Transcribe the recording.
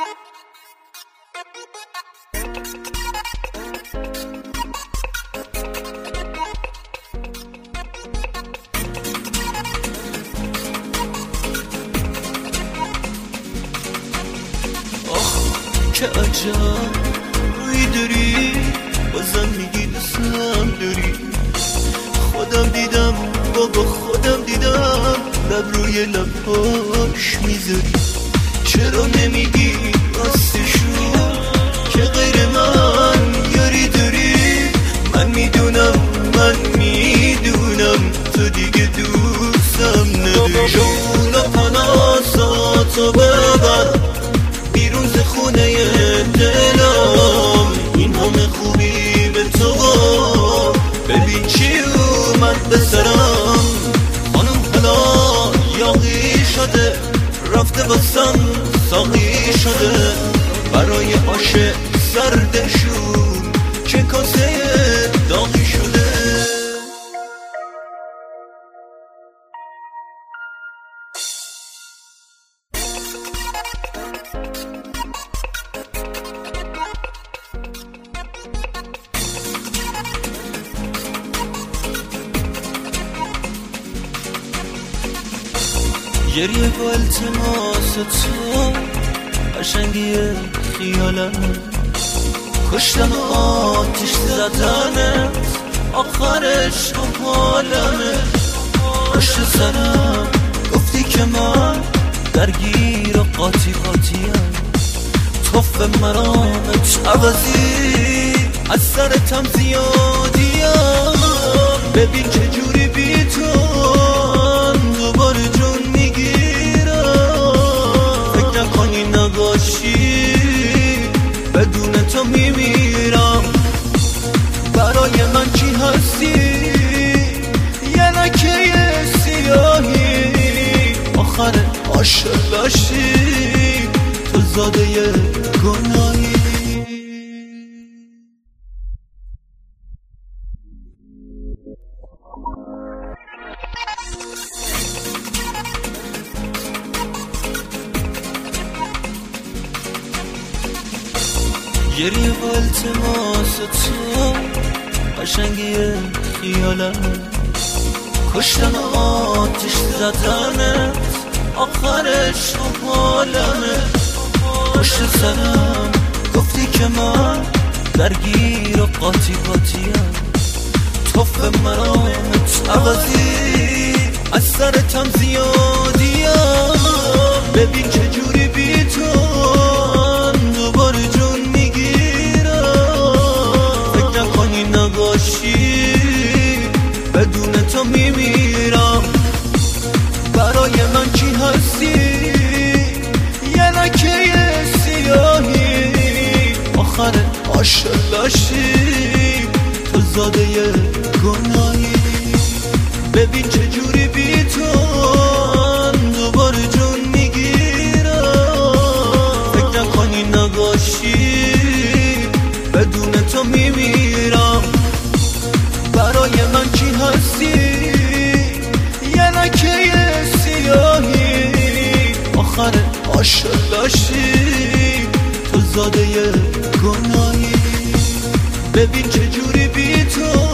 چه عجب روی داری بازم میگی دوستم داری. خودم دیدم بابا خودم دیدم لب روی لباش میذاری. چرا نمیگی راستشو که غیر من یاری داری؟ من میدونم تو دیگه دوستم نداری. جونا پناساتو ببر بیرون ز خونه دلم، این همه خوبی به تو ببین چی اومد به سرم. خانم حالا یاغی شده رفته واسم ساقی شده، برای آش سردشون چه کاسه داغی شده. گریه و التماس تو قشنگی خیالمه، کشتن و آتیش زدنت آخرش و حالمه. پشت سرم گفتی که من درگیر و قاطی قاطیم، توف مرامت عوضی از سرتم زیادیم. ببین چجوری بی تو دوباره جون میگیرم. فکر نکنی نباشی بدون تو میمیرم. برای من چی هستی یه لکه سیاهی، آخر عاشقشی تو زاده گناهی. گریه و التماس تو قشنگی خیالمه، کشتن و آتیش زدنت آخرش و حالمه. پشت سرم گفتی که من درگیر و قاطی قاطیم، توف مرامت عوضی از سرتم زیادیم. ببین چجوری بی تو دوباره جون میگیرم. فکر نکنی نباشی بدون تو میمیرم. برای من چی هستی یه لکه سیاهی، آخر عاشقشی تو زاده گناهی. ببین چجوری بی تو دوباره جون میگیرم. فکر نکنی نباشی بدون تو میمیرم. برای من چی هستی یه لکه سیاهی، آخر عاشقشی تو زاده گناهی. ببین چجوری بی تو